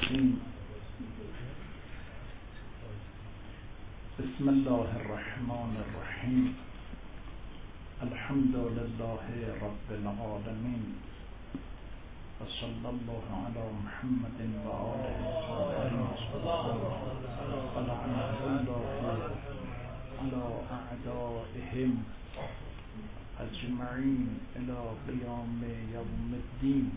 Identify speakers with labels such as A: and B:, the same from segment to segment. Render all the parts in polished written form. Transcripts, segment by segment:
A: الرجيم بسم الله الرحمن الرحيم الحمد لله رب العالمين وصلى الله على محمد وآله الطاهرين ولعنة الله على أعدائهم أجمعين إلى قيام يوم الدين.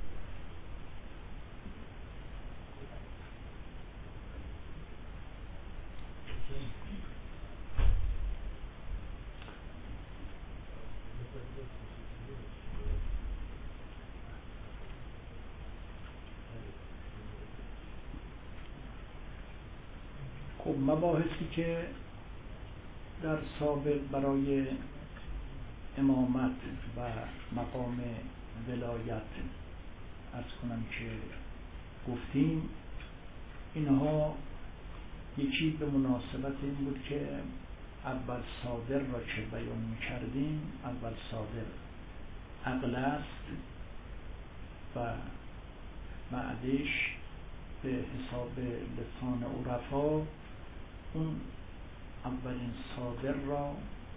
A: خب مباحثی که در سابق برای امامت و مقام ولایت عرض کنم که گفتیم، اینها یکی به مناسبت این بود که اول صادر را که بیان می‌کردیم، اول صادر عقل است و بعدش به حساب لسان عرفا اون اولین صادر را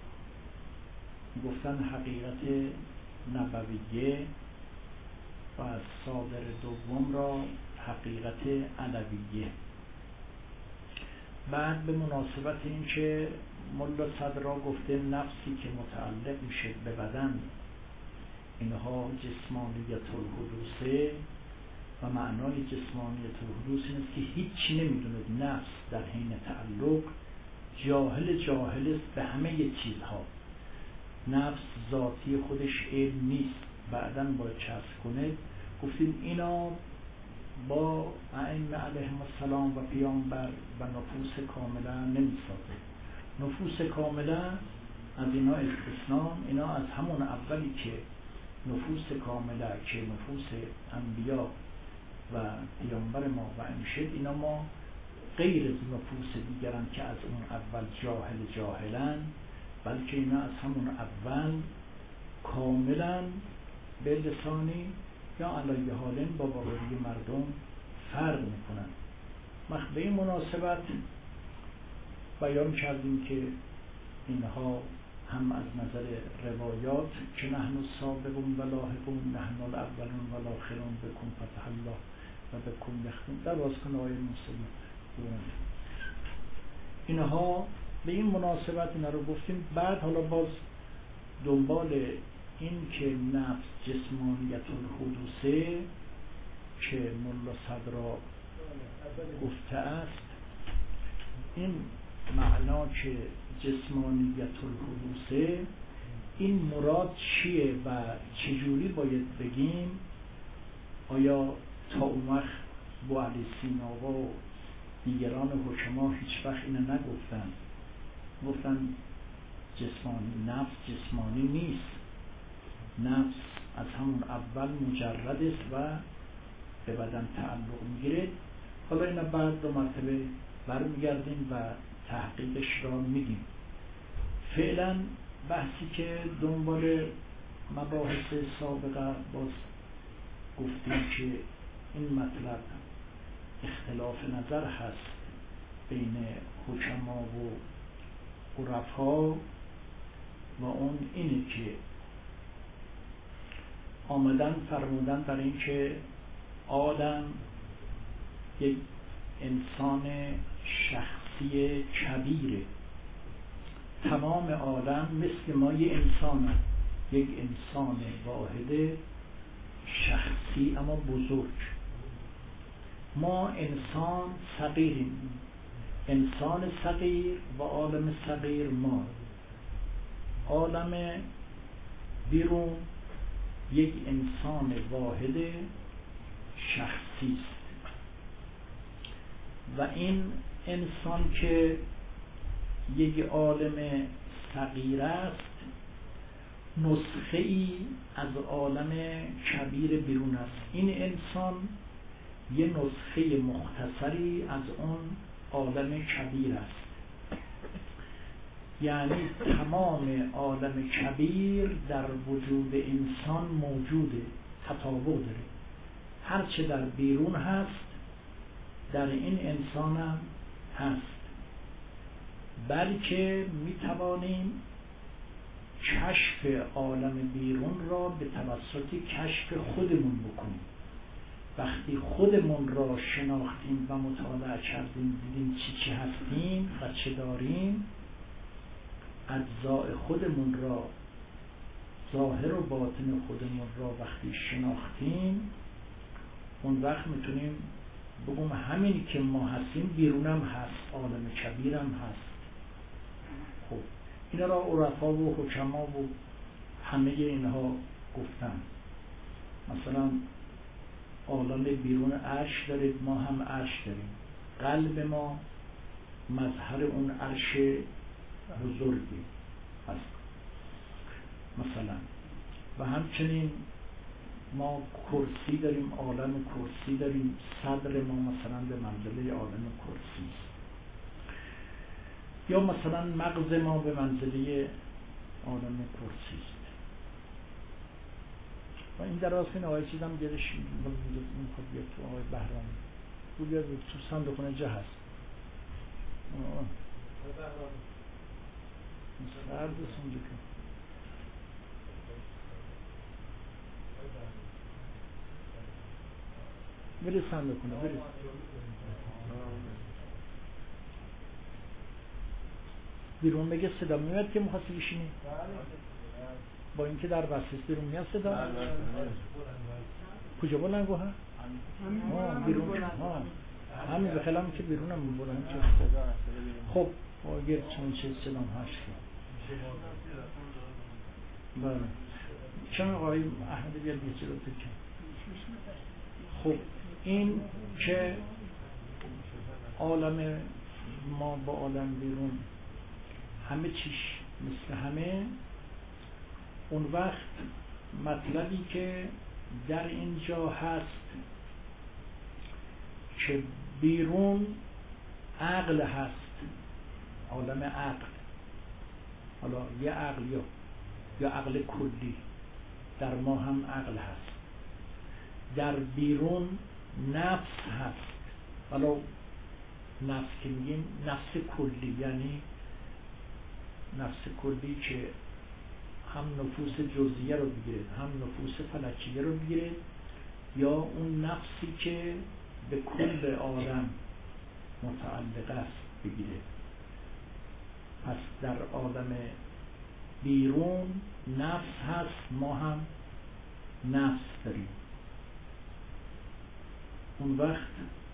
A: گفتن حقیقت نبویه و صادر دوم را حقیقت علویه. بعد به مناسبت این که ملا صدرا گفته نفسی که متعلق میشه به بدن اینها جسمانیت الحدوثه و معنای جسمانیت الحدوث این است که هیچی نمیدونه نفس در حین تعلق جاهل است به همه چیزها. نفس ذاتی خودش علم نیست، بعداً باید چسب کنه. گفتیم اینا با ائمه علیهم السلام و پیامبر و نفوس کامله نمیسازه. نفوس کامله از اینا استثناء، اینا از همون اولی که نفوس کامله که نفوس انبیا و پیامبر ما و امشد، اینا ما غیر از نفوس دیگران که از اون اول جاهلن، بلکه اینا از همون اول کاملا به لسانی یا علیه حالن با واقعی مردم فرق میکنن. به این مناسبت بیان کردیم که اینها هم از نظر روایات که نحن السابقون و لاحقون، نحن الاولون و الاخرون، بکن فتح الله و بکن یختم، در باز کن آیه موسیقی. اینها به این مناسبت اینا رو گفتیم. بعد حالا باز دنبال این که نفس جسمانیت الحدوثه که ملا صدرا گفته است، این معنا که جسمانیت الحدوثه این مراد چیه و چجوری باید بگیم؟ آیا تا اون وقت با علی سینا و دیگران حکما هیچ وقت اینو نگفتن؟ گفتن جسمانی، نفس جسمانی نیست، نفس از همون اول مجرد است و به بدن تعلق میگیره. حالا اینا بعد دو مرتبه برمیگردیم و تحقیقش را میگیم. فعلا بحثی که دنبال مباحث سابقه باز گفتیم که این مطلب اختلاف نظر هست بین حکما و عرفا و اون اینه که آمدن فرمودن در این که آدم یک انسان شخصی کبیره. تمام عالم مثل ما یک انسان، یک انسان واحد شخصی اما بزرگ. ما انسان صغیریم، انسان صغیر و عالم صغیر ما. عالم بیرون یک انسان واحد شخصی است و این انسان که یک عالم صغیر است نسخه ای از عالم کبیر بیرون است. این انسان یه نسخه مختصری از اون عالم کبیر است. یعنی تمام عالم کبیر در وجود انسان موجوده، تطابق داره. هرچه در بیرون هست در این انسان هم هست، بلکه می توانیم کشف عالم بیرون را به توسط کشف خودمون بکنیم. وقتی خودمون را شناختیم و مطالعه کردیم، دیدیم چی هستیم و چه داریم، اجزاء خودمون را، ظاهر و باطن خودمون را وقتی شناختیم، اون وقت میتونیم بگم همین که ما هستیم بیرونم هست، عالم کبیرم هست. خب اینا را عرفا و حکما و همه اینها گفتن. مثلا عالم بیرون عرش دارید، ما هم عرش داریم، قلب ما مظهر اون عرش بزرگی هست مثلا. و همچنین ما کرسی داریم، عالم کرسی داریم، صدر ما مثلا به منزله عالم کرسی است، یا مثلا مغز ما به منزله عالم کرسی است. و این در اصل این آقای چیزم گرش میخواد بیاد تو، آقای بهرامی تو بیاد تو صندوقونه جه هست سرد سنجه کن برید صندوقونه برید. بیرون بگه صدا میاد که میخواستی بشینی؟ با اینکه در بسیس بیرون میاد صدا؟ کجا بلنگو ها؟ بیرون همین به خلام که بیرون هم بلنگ چه صدا. خب اگر چون چه صدا هست بله چون آقای احمد بیاد بیچه رو تکن. خب این که عالم ما با عالم بیرون همه چیش مثل همه، اون وقت مطلبی که در اینجا هست که بیرون عقل هست، عالم عقل، حالا یه عقل یا عقل کلی، در ما هم عقل هست. در بیرون نفس هست، حالا نفس که میگیم نفس کلی، یعنی نفس کلی که هم نفوس جزئیه رو بگیره هم نفوس فلکیه رو بگیره، یا اون نفسی که به کل عالم متعلق است بگیره. پس در عالم بیرون نفس هست، ما هم نفس داریم. اون وقت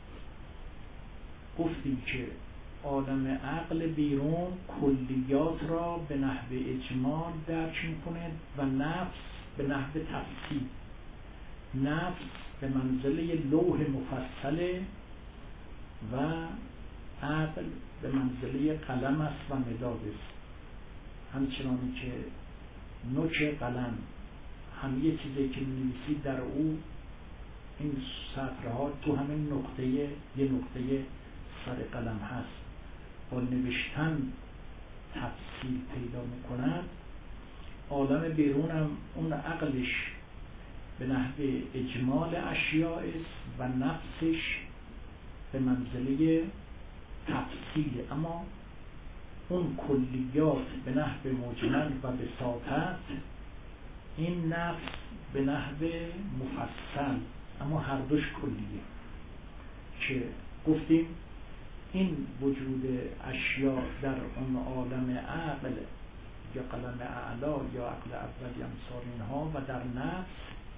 A: گفتیم که عالم عقل بیرون کلیات را به نحو اجمال درک می‌کند و نفس به نحو تفصیل. نفس به منزله لوح مفصله و عقل به منزله قلم است و مداد است. همچنانی که نوک قلم همه چیزی که می‌نویسید در او، این سطرها تو همین نقطه، یه نقطه سر قلم هست، با نوشتن تفصیل پیدا می‌کند. عالم بیرون هم اون عقلش به نحو اجمال اشیاء است و نفسش به منزله تفصیل، اما اون کلیات به نحو مجمل و بساطت، این نفس به نحو مفصل، اما هر دوش کلیه. که گفتیم این وجود اشیاء در اون عالم عقل یا قلم اعلا یا عقل اول امثال اینها و در نفس،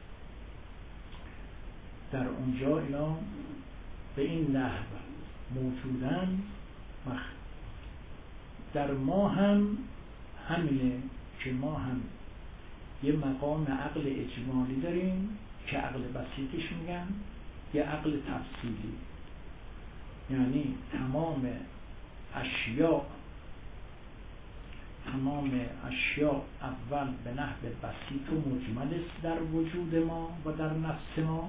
A: در اونجا اینا به این نحو موجودن. در ما هم همینه که ما هم یه مقام عقل اجمالی داریم که عقل بسیطش میگن، یه عقل تفصیلی، یعنی تمام اشیاء اول به نحو بسیط و مجمل است در وجود ما و در نفس ما.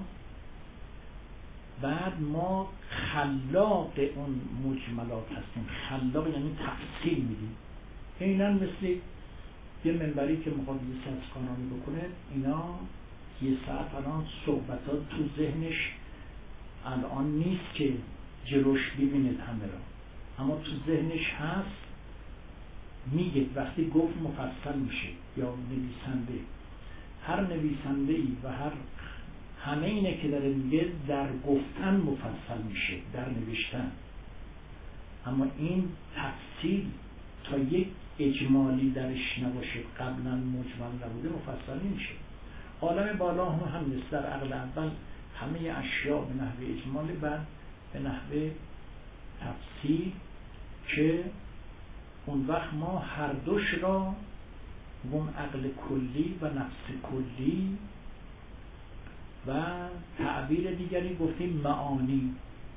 A: بعد ما خلاق اون مجملات هستیم. خلاق یعنی تفصیل میدیم. اینن مثل یه منبری که میخواد یه سازگارانی بکنه، اینا یه ساعت الان صحبتات تو ذهنش الان نیست که جلوش ببینید همه را، اما تو ذهنش هست، میگه. وقتی گفت مفصل میشه. یا نویسنده، هر نویسنده ای و همه اینه که داره میگه در گفتن مفصل میشه، در نوشتن. اما این تفصیل تا یک اجمالی درش نباشه، قبلا مجمل نبوده، مفصل نمیشه. عالم بالا هم نیست. در عقل اول همه اشیاء به نحوه اجمالی، بعد به نحوه تفصیل، که اون وقت ما هر دوش را، اون عقل کلی و نفس کلی و تعبیر دیگری گفتیم معانی،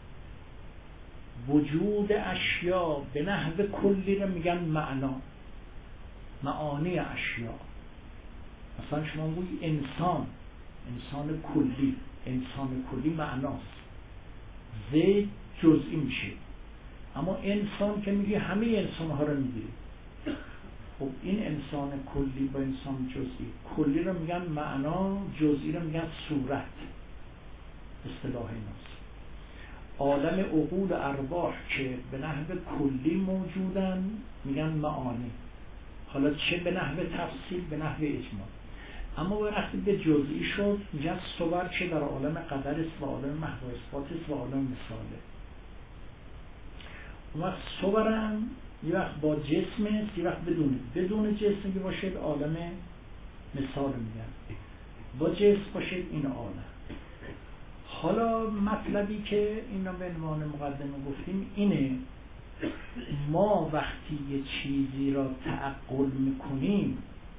A: وجود اشیاء به نحو کلی رو میگن معنا، معانی اشیاء. مثلا شما میگویی انسان کلی، انسان کلی معناست، زید جزئی میشه. اما انسان که میگه همه انسان ها رو میگیره. خب این انسان کلی با انسان جزئی، کلی رو میگن معنا، جزئی رو میگن صورت، اصطلاح ایناست. عالم عقول ارواح که به نحو کلی موجودن میگن معانی، حالا چه به نحو تفصیل، به نحو اجمال. اما وقتی به جزئی شد میگن صور، که در عالم قدر است و عالم محو اثبات است و عالم مثاله. اون وقت صورم یه وقت با جسم است، یه وقت بدون جسم که باشه عالم مثال میگن، با جسم باشه این عالم. حالا مطلبی که اینا به عنوان مقدمه گفتیم اینه، ما وقتی یه چیزی را تعقل میکنیم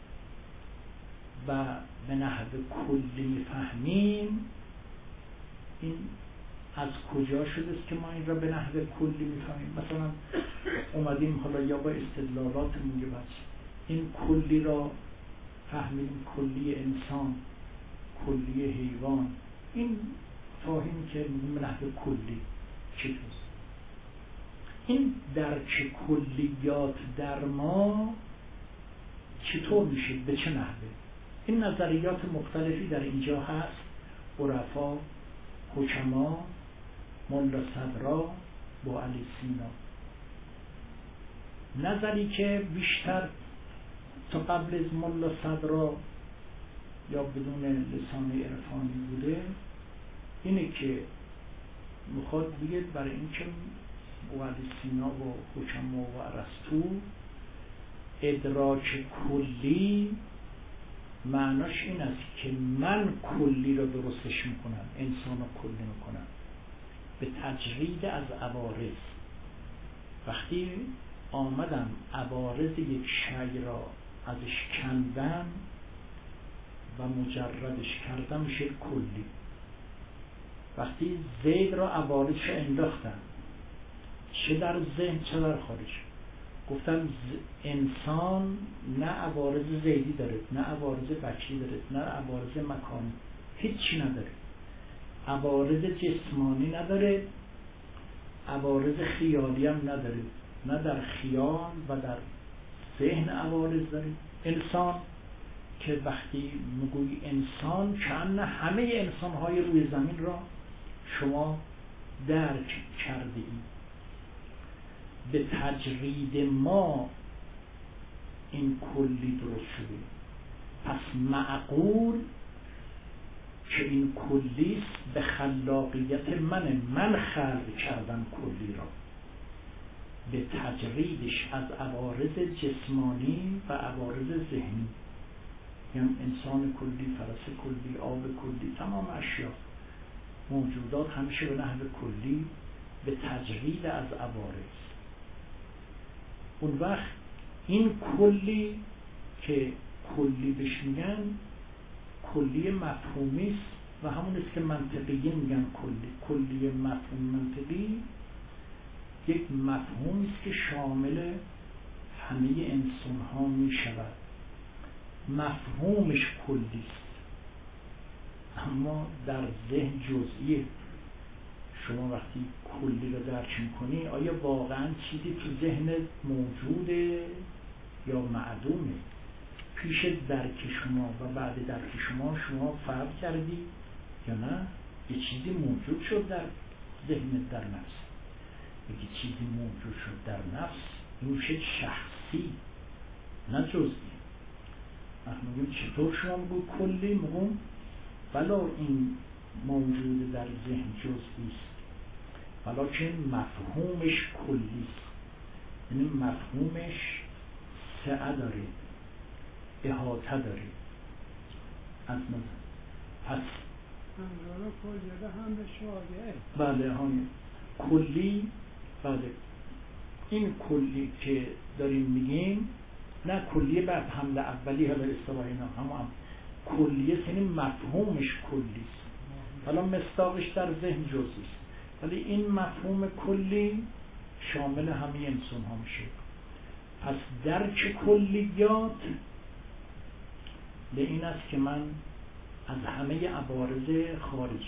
A: و به نحو کلی میفهمیم، این از کجا شده است که ما این را به نحو کلی میفهمیم؟ مثلا اومدیم حالا یا با استدلالاتمون که این کلی را فهمیدیم، کلی انسان، کلی حیوان، این فاهیم که به نحو کلی چطور؟ این درک کلیات در ما چطور میشه؟ به چه نحوه؟ این نظریات مختلفی در اینجا هست. عرفا، حکما، ملا صدرا با علی سینا. نظری که بیشتر تا قبل از ملا صدرا یا بدون لسان عرفانی بوده، اینه که میخواد بگه برای این که با علی سینا و حکما و ارسطو ادراک کلی معناش این است که من کلی رو درستش میکنم، انسان رو کلی میکنم به تجرید از عوارض. وقتی آمدم عوارض یک شی را ازش کندم و مجردش کردم میشه کلی. وقتی زید را عوارضش انداختم، چه در ذهن چه در خارج، گفتم انسان نه عوارض زیدی داره، نه عوارض بشری داره، نه عوارض مکانی، هیچی نداره. عوارض جسمانی نداره، عوارض خیالی هم نداره، نه در خیال و در ذهن عوارض داره. انسان که وقتی میگوی انسان، چند همه انسان‌های روی زمین را شما درک کرده اید. به تجرید ما این کلی درست شده. پس معقول که این کلیست به خلاقیت من خلق کردم کلی را، به تجریدش از عوارض جسمانی و عوارض ذهنی، یعنی انسان کلی، فرس کلی، آب کلی، تمام اشیا موجودات همیشه به نحو کلی به تجرید از عوارض. اون وقت این کلی که کلی بهش میگن کلی مفهومی است و همون است که منطقیین میگن کلی مفهوم منطقی. یک مفهومی است که شامل همه انسان ها می شود، مفهومش کلی است اما در ذهن جزئیه. شما وقتی کلی رو درک میکنی، آیا واقعا چیزی تو ذهنت موجوده یا معدومه؟ پیش درک شما و بعد درک شما فرق کردی یا نه؟ یه چیزی موجود شد در ذهنت، در نفس. بگی چیزی موجود شد در نفس، این میشه شخصی نه جزئی. وقتی میگیم چطور شما بود کلی، میگم بلا این موجود در ذهن جزئی است، ولیکن مفهومش کلی است، یعنی مفهومش سعه داره، احاطه داره از نظر. پس
B: همزارو کلیه هم به شاگه
A: بله همین کلی. بله این کلی که داریم میگیم نه کلیه بعد حمله اولی حالا اصطلاح اینا هم کلیه، یعنی مفهومش کلی است، حالا مصداقش در ذهن جزئی است، ولی این مفهوم کلی شامل همه انسان ها میشه. پس درک کلیات به این است که من از همه عوارض خارج،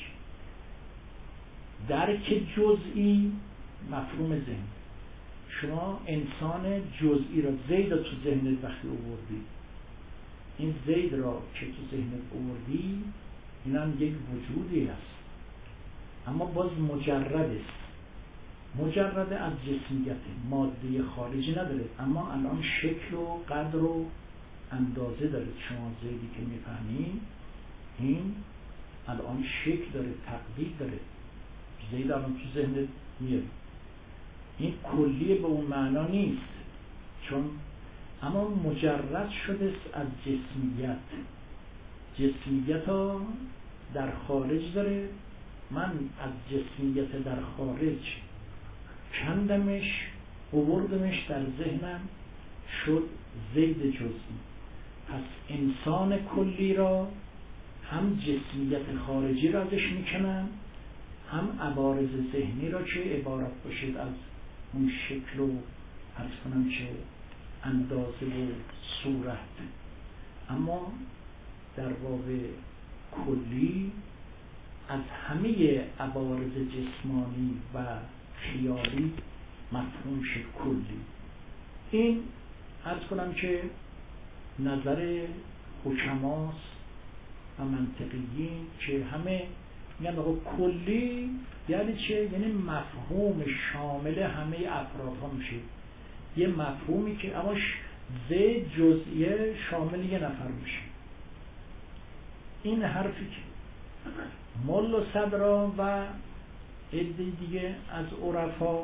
A: درک جزئی مفهوم ذهن. شما انسان جزئی را زید تو ذهنت وقتی آوردی، این زید را که تو ذهنت آوردی این هم یک وجودی است، اما باز مجرد است، مجرد از جسمیت، ماده خارجی نداره، اما الان شکل و قدر و اندازه داره. شما زیدی که میفهمین این الان شکل داره، تقدیر داره، زید الان تو ذهنت میاد. این کلیه به اون معنا نیست، چون اما مجرد شده از جسمیت. جسمیت ها در خارج داره، من از جسمیت در خارج کندمش آوردمش در ذهنم، شد زید جزئی. پس انسان کلی را هم جسمیت خارجی را ازش میکنم، هم عوارض ذهنی را که عبارت باشید از اون شکل و عرض کنم که اندازه و صورت. اما در باب کلی از همه عوارض جسمانی و خیالی مفهوم شد کلی. این عرض کنم که نظر حکماست و منطقیین که همه میگن کلی یعنی چه؟ یعنی مفهوم شامل همه افراد ها میشه، یه مفهومی که اما زید جزئیه شامل یه نفر میشه. این حرفی که ملا صدرا و عده دیگه از عرفا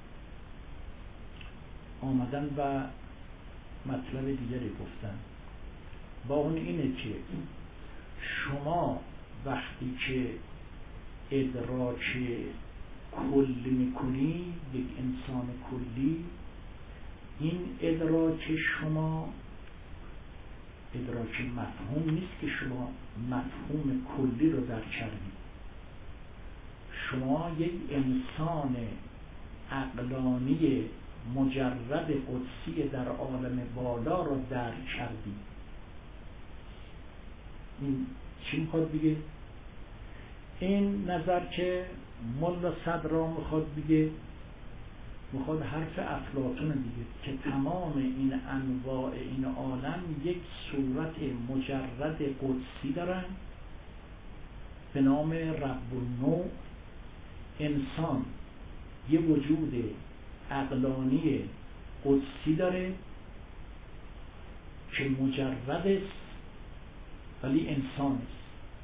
A: آمدن و مطلب دیگری گفتن، با اون اینه که شما وقتی که ادراک کلی میکنی، یک انسان کلی، این ادراک شما ادراک مفهوم نیست که شما مفهوم کلی رو درک کردید. شما یک انسان عقلانی مجرد قدسی در عالم بالا رو درک کردید. این چی میخواد بگه؟ این نظر که ملا صدرا میخواد بگه، میخواد حرف افلاطون دیگه که تمام این انواع این عالم یک صورت مجرد قدسی دارن به نام رب النوع. انسان یه وجود عقلانی قدسی داره که مجرد است ولی انسان است.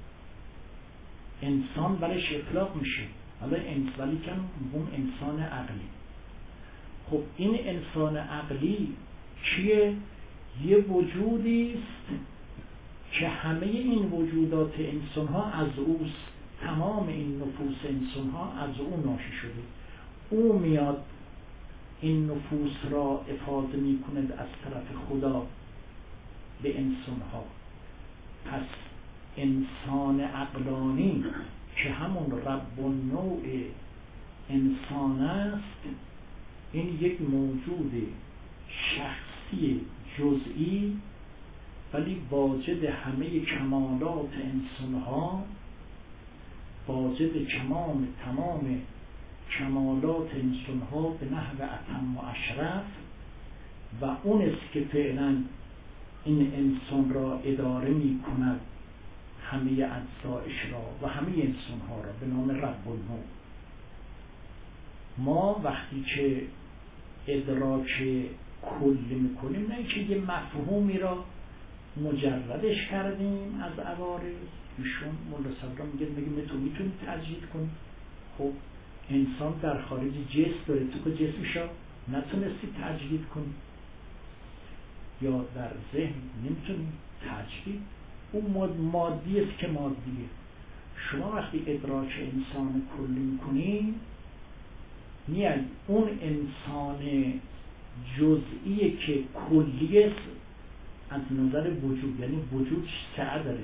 A: انسان برش اطلاق میشه، ولی که هم انسان عقلی. خب این انسان عقلی چیه؟ یه وجودی است که همه این وجودات انسان ها از اوست، تمام این نفوس انسان ها از او ناشی شده. او میاد این نفوس را افاضه می کند از طرف خدا به انسان ها. پس انسان عقلانی که همون رب النوع انسان است، این یک موجود شخصی جزئی ولی واجد همه کمالات انسان ها، واجد تمام کمالات انسان ها به نحو اتم و اشرف، و اون است که فعلا این انسان را اداره می کند، همه اجزایش را و همه انسان ها را، به نام رب النوع. ما وقتی که ادراک کلی میکنیم، نه که یه مفهومی را مجردش کردیم از عوارض. ایشون مولا صدرا میگه تو میتونی تجدید کنی. خب انسان در خارج جسم داره، تو که جسمشو نتونستی تجدید کنی، یا در ذهن نمیتونی تجدید. اون مادی است که مادیه. شما وقتی ادراک انسان کلی میکنی، میاد اون انسان جزئی که کلی است از نظر وجود، یعنی وجود سعه داره،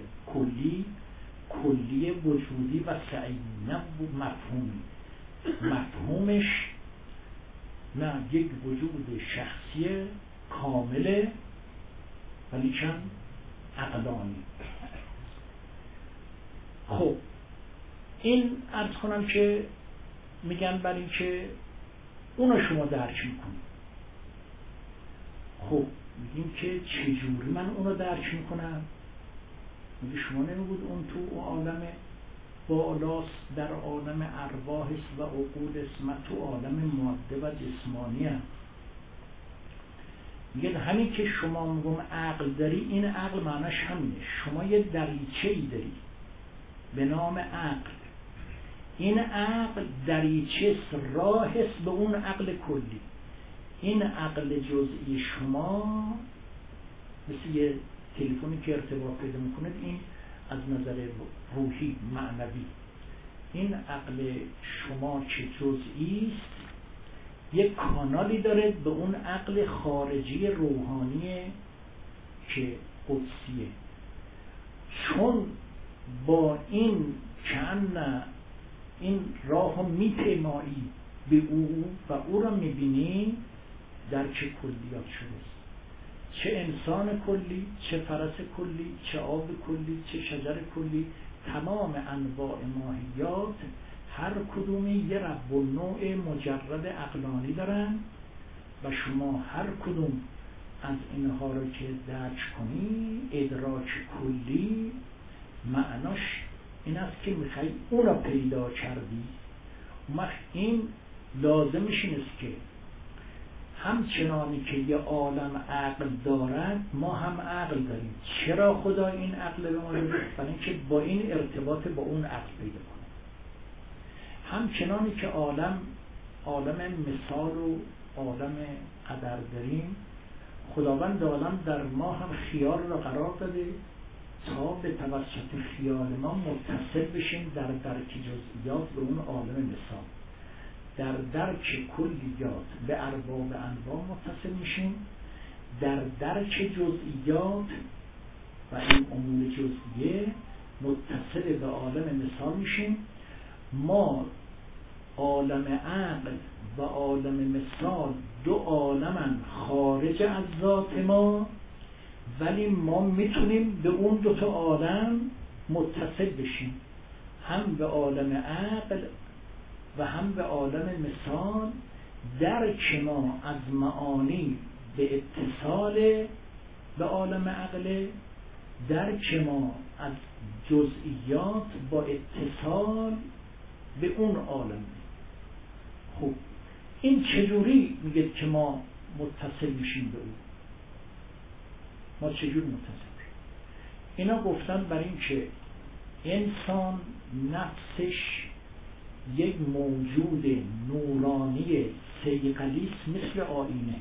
A: کلی وجودی و سعی، نه مفهومی. مفهومش نه یک وجود شخصی کامله، ولی چند عقلانی. خب این عرض کنم که میگن برای این که اونو شما درک میکنید. خب میگیم که چجوری من اونو درک میکنم؟ میگه شما نمیگود اون تو عالم بالاست، در عالم ارواح است و عقول است، من تو عالم ماده و جسمانی هم. میگه همین که شما میگم عقل داری، این عقل معناش همینه. شما یه دریچه‌ای داری به نام عقل. این عقل دریچه راه است به اون عقل کلی. این عقل جزئی شما مثل یه تلفنی که ارتباط پیدا میکنه، این از نظر روحی معنوی. این عقل شما که جزئی است، یک کانالی داره به اون عقل خارجی روحانی که قدسیه. چون با این کأن این راه رو میپیمایی به او و او را میبینی، در چه کلیات شده، چه انسان کلی، چه فرس کلی، چه آب کلی، چه شجر کلی. تمام انواع ماهیات هر کدومی یه رب النوع مجرد عقلانی دارن و شما هر کدوم از اینها رو که درک کنی، ادراک کلی معناش این است که میخوای اون رو پیدا کردی. این لازمش این است که همچنانی که یه عالم عقل دارد، ما هم عقل داریم. چرا خدا این عقل به ما داده؟ برای اینکه با این ارتباط با اون عقل پیدا کنه. همچنانی که عالم مثال و عالم قدر داریم، خداوند عالم در ما هم خیال را قرار داده تا به توسط خیال ما متصل بشیم در درک جزئیات به اون عالم مثال. در درک کلیات به ارباب انواع متصل میشیم، در درک جزئیات و این امور جزئیه متصل به عالم مثال میشیم. ما عالم عقل و عالم مثال دو عالمن خارج از ذات ما، ولی ما میتونیم به اون دو تا عالم متصل بشیم، هم به عالم عقل و هم به عالم مثال. درک ما از معانی به اتصال به عالم عقل، درک ما از جزئیات با اتصال به اون عالم. خب این چجوری میگه که ما متصل میشیم به اون؟ ما چجوری متصل میشیم؟ اینا گفتن برای این که انسان نفسش یک موجود نورانی صیقلی مثل آینه.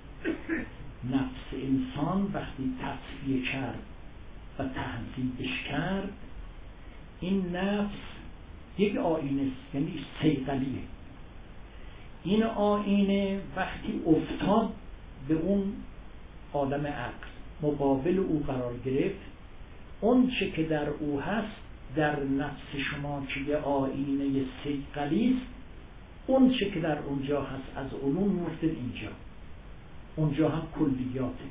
A: نفس انسان وقتی تصفیه کرد و تهذیبش کرد، این نفس یک آینه است، یعنی صیقلیه. این آینه وقتی افتاد به اون عالم عقل، مقابل او قرار گرفت، اون چه که در او هست در نفس شما که یه آینه صیقلی است، اون چه که در اونجا هست از علوم میفته اینجا. اونجا هم کلیاته.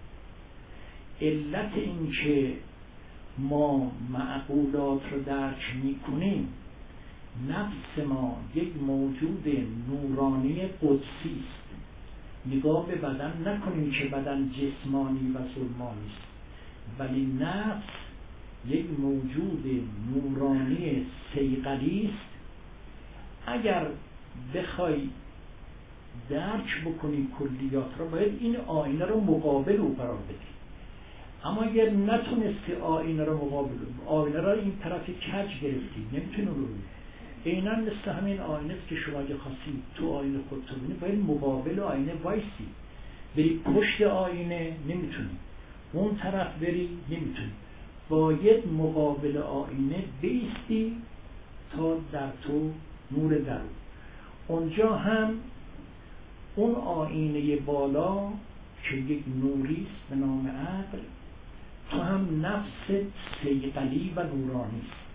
A: علت این که ما معقولات رو درک میکنیم، نفس ما یک موجود نورانی قدسی است. نگاه به بدن نکنیم که بدن جسمانی و ظلمانی است، ولی نفس یک موجود نورانی صیقلی است. اگر بخوای درک بکنی کلیات رو، باید این آینه رو مقابل او قرار بدی. اما اگر نتونستی آینه رو مقابل، آینه رو این طرف کج گرفتی، نمیتونی رو عیناً مثل همین آینه است که شما اگه خواستی تو آینه خودت رو ببینی، باید مقابل آینه وایسی. بری پشت آینه نمیتونی، اون طرف بری نمیتونی، باید مقابل آینه بیستی تا در تو نور درون. اونجا هم اون آینه بالا که یک نوریست به نام عقل، تو هم نفس صیقلی و نورانی است.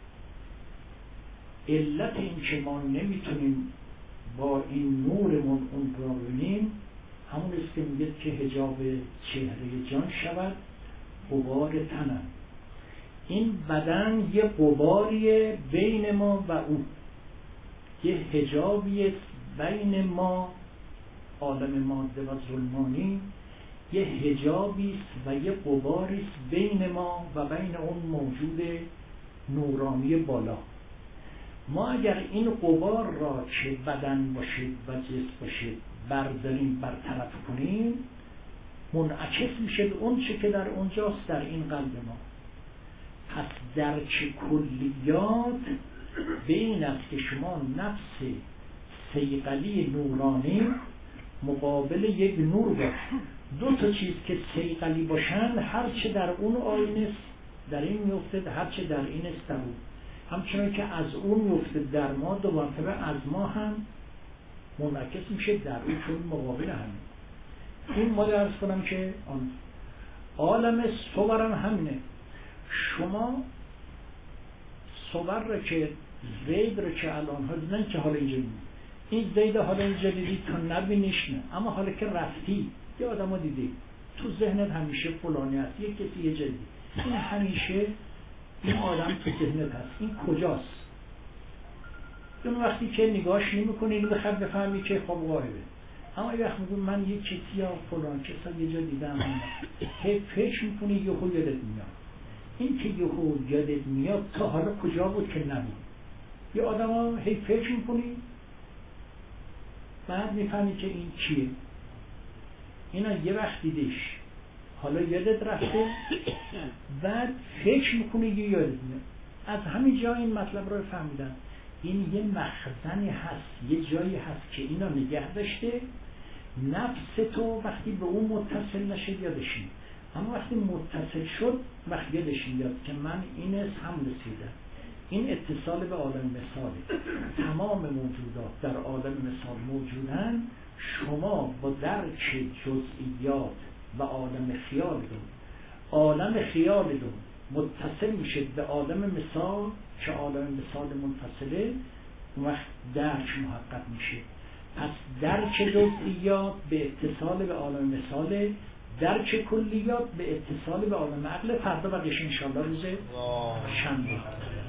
A: علت این که ما نمیتونیم با این نورمون اون را ببینیم همون است که میگه که حجاب چهره جان شود غبار تنم. این بدن یه غباریه بین ما و او، یه حجابیه بین ما عالم ماده و ظلمانی، یه حجابیست و یه غباریست بین ما و بین اون موجود نورانی بالا. ما اگر این غبار را که بدن باشید و جسم باشید برداریم برطرف کنیم، منعکس میشه به اون چه که در اونجاست، در این قلب ما. پس درک کلیات به این است که شما نفس صیقلی نورانی مقابل یک نور باشید. دو تا چیز که صیقلی باشن، هر چه در اون آینه است در این میفته، هر چه در این است در اون. همچنان که از اون میفته در ما، دو مرتبه از ما هم منعکس میشه در اون، چون مقابل همین. این ما درس کنم که عالم صورم همینه. شما صور رو که زید رو که الان ها دیدن که حالا اینجا دیدن، این زید حالا اینجا دیدی تا نبینیش نه، اما حالا که رفتی یه آدم ها دیدی تو ذهنت همیشه فلانی هست، یک کسی یه جدی، این همیشه این آدم تو ذهنت هست. این کجاست؟ اون وقتی که نگاهش نمی‌کنی اینو بخواد بفهمی که خب غایبه. اما اگه وقت میگم من یک کسی یا فلان کسا یه جا دیدم، هی فکر می‌کنی یهو یادت میاد. این که یهو یادت میاد تا حالا کجا بود که نبود. یه آدم هی فکر می‌کنی بعد می‌فهمی که این کیه. اینا یه وقت دیدیش حالا یادت رفته، بعد فکر میکنی یادت میاد. از همین جا این مطلب رو فهمیدن. این یه مخزنی هست، یه جایی هست که اینا نگه داشته. نفس تو وقتی به اون متصل نشه یادش میاد، اما وقتی متصل شد وقتی یادش میاد که من این هم رسیدم. این اتصال به عالم مثاله. تمام موجودات در عالم مثال موجودن. شما با درک جزئیات و عالم خیالتون متصل میشید به عالم مثال که عالم مثال منفصله، اون وقت درک محقق میشه. پس درک جزئیات به اتصال به عالم مثال، درک کلیات به اتصال به عالم عقل. فردا بقیش انشاءالله روز شنبه.